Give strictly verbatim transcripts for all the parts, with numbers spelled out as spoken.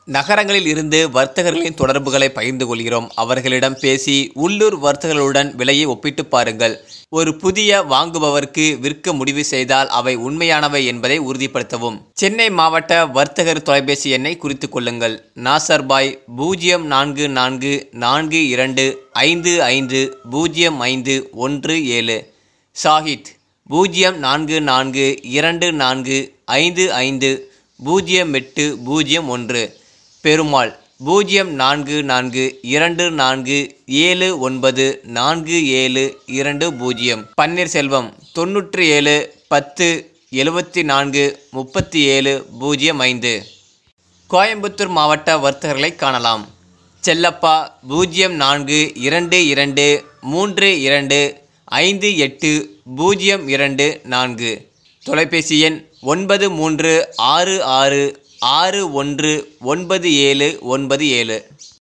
நகரங்களில் இருந்து வர்த்தகர்களின் தொடர்புகளை பகிர்ந்து கொள்கிறோம். அவர்களிடம் பேசி உள்ளூர் வர்த்தகர்களுடன் விலையை ஒப்பிட்டு பாருங்கள். ஒரு புதிய வாங்குபவருக்கு விற்க முடிவு செய்தால் அவை உண்மையானவை என்பதை உறுதிப்படுத்தவும். சென்னை மாவட்ட வர்த்தகர் தொலைபேசி எண்ணை குறித்து கொள்ளுங்கள். நாசர்பாய் பூஜ்ஜியம் நான்கு நான்கு நான்கு இரண்டு ஐந்து ஐந்து பூஜ்ஜியம் ஐந்து ஒன்று ஏழு. ஷாஹித் பூஜ்ஜியம் நான்கு நான்கு இரண்டு நான்கு ஐந்து ஐந்து பூஜ்ஜியம் எட்டு பூஜ்ஜியம் ஒன்று. பெருமாள் பூஜ்ஜியம் நான்கு நான்கு இரண்டு நான்கு ஏழு ஒன்பது நான்கு ஏழு இரண்டு பூஜ்ஜியம். பன்னீர்செல்வம் தொண்ணூற்றி ஏழு பத்து எழுபத்தி நான்கு முப்பத்தி ஏழு பூஜ்ஜியம் ஐந்து. கோயம்புத்தூர் மாவட்ட வர்த்தகர்களை காணலாம். செல்லப்பா பூஜ்ஜியம் நான்கு இரண்டு இரண்டு மூன்று இரண்டு ஐந்து எட்டு பூஜ்ஜியம் இரண்டு நான்கு. தொலைபேசி எண் ஒன்பது மூன்று ஆறு ஆறு ஆறு ஒன்று ஒன்பது ஏழு ஒன்பது ஏழு.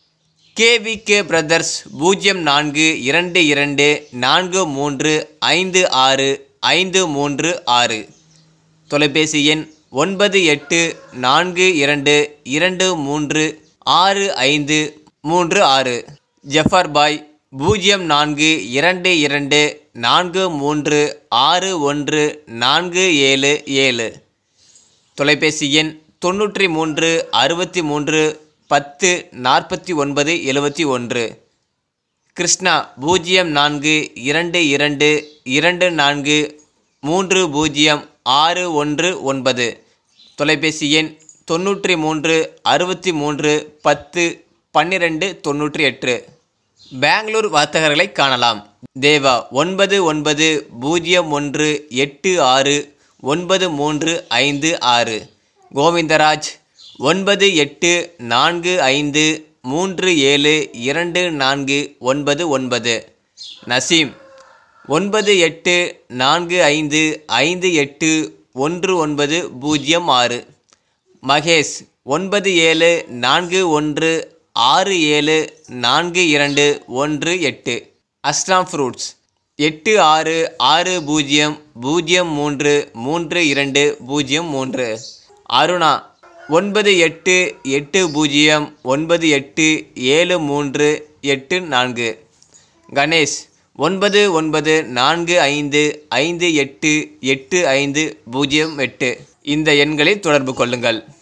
கேவிகே பிரதர்ஸ் பூஜ்ஜியம் நான்கு இரண்டு இரண்டு நான்கு மூன்று ஐந்து ஆறு ஐந்து மூன்று ஆறு. தொலைபேசி எண் ஒன்பது எட்டு நான்கு இரண்டு இரண்டு மூன்று ஆறு ஐந்து மூன்று ஆறு. ஜஃபர்பாய் பூஜ்ஜியம் நான்கு இரண்டு இரண்டு நான்கு மூன்று ஆறு ஒன்று நான்கு ஏழு ஏழு. தொலைபேசி எண் தொண்ணூற்றி மூன்று அறுபத்தி மூன்று பத்து நாற்பத்தி ஒன்பது எழுபத்தி ஒன்று. கிருஷ்ணா பூஜ்ஜியம் நான்கு இரண்டு இரண்டு இரண்டு நான்கு மூன்று பூஜ்ஜியம் ஆறு ஒன்று ஒன்பது. தொலைபேசி எண் தொண்ணூற்றி மூன்று அறுபத்தி மூன்று பத்து பன்னிரெண்டு தொண்ணூற்றி எட்டு. பெங்களூர் வர்த்தகர்களை காணலாம். தேவா ஒன்பது ஒன்பது பூஜ்ஜியம் ஒன்று எட்டு ஆறு ஒன்பது மூன்று ஐந்து ஆறு. கோவிந்தராஜ் ஒன்பது எட்டு நான்கு ஐந்து மூன்று ஏழு இரண்டு நான்கு ஒன்பது ஒன்பது. நசீம் ஒன்பது எட்டு நான்கு ஐந்து ஐந்து எட்டு ஒன்று ஒன்பது பூஜ்ஜியம் ஆறு. மகேஷ் ஒன்பது ஏழு நான்கு ஒன்று ஆறு ஏழு நான்கு இரண்டு ஒன்று எட்டு. அஸ்லாம் ஃப்ரூட்ஸ் எட்டு ஆறு ஆறு பூஜ்ஜியம் பூஜ்ஜியம் மூன்று மூன்று இரண்டு பூஜ்ஜியம் மூன்று. அருணா ஒன்பது எட்டு எட்டு பூஜ்ஜியம் ஒன்பது எட்டு ஏழு மூன்று எட்டு நான்கு. கணேஷ் ஒன்பது ஒன்பது நான்கு ஐந்து ஐந்து எட்டு எட்டு ஐந்து பூஜ்ஜியம் எட்டு. இந்த எண்களில் தொடர்பு கொள்ளுங்கள்.